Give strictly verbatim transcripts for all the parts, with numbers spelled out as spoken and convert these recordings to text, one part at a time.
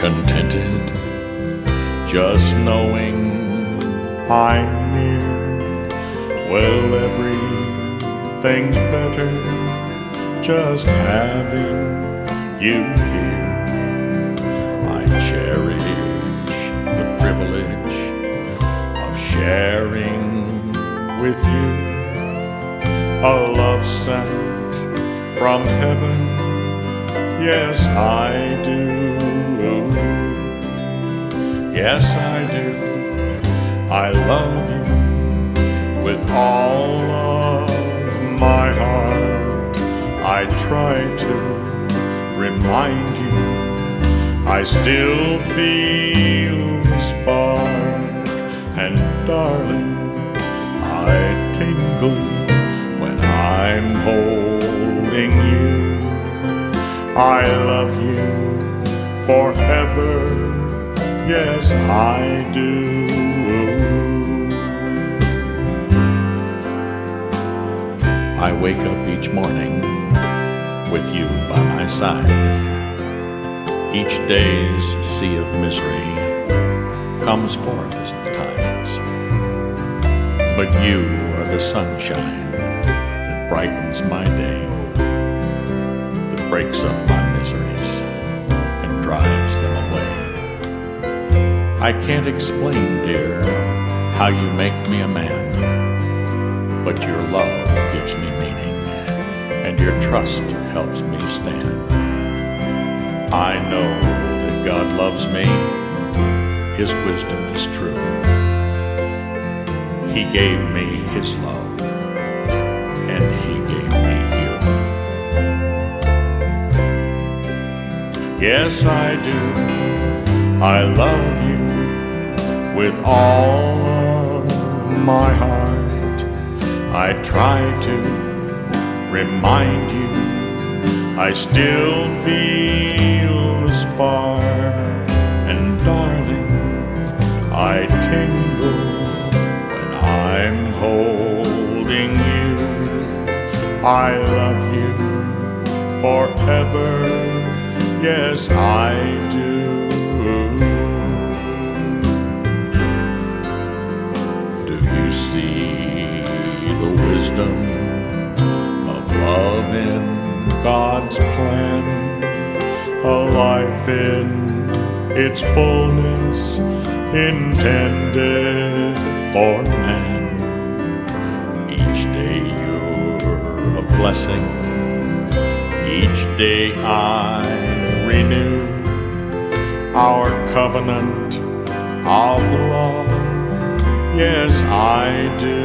contented, just knowing I'm near. Well, everything's better just having you here. I cherish the privilege of sharing with you a love sent from heaven. Yes, I do. Yes, I do. I love you with all of my heart. I try to remind you I still feel the spark, and darling, I tingle when I'm holding you. I love you forever, yes I do. I wake up each morning with you by my side. Each day's sea of misery comes forth as the tides, but you are the sunshine that brightens my day, that breaks up my miseries and drives them away. I can't explain, dear, how you make me a man, but your love gives me meaning, and your trust helps me stand. I know that God loves me, His wisdom is true. He gave me His love, and He gave me you. Yes, I do. I love you with all of my heart. I try to remind you I still feel the spark, and darling, I tingle when I'm holding you. I love you forever, yes I do. Do you see the wisdom of love in God's plan? A life in its fullness intended for man. Each day you're a blessing, each day I renew our covenant of love, yes I do.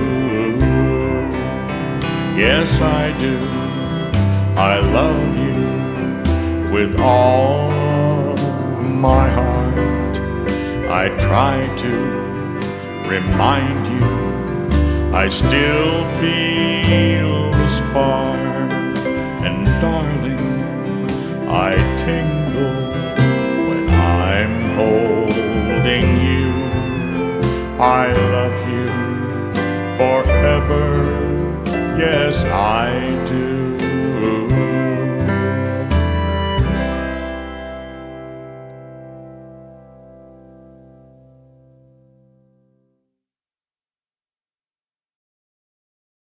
Yes, I do. I love you with all of my heart. I try to remind you I still feel the spark, and darling, I tingle when I'm holding you. I love you forever, yes I do.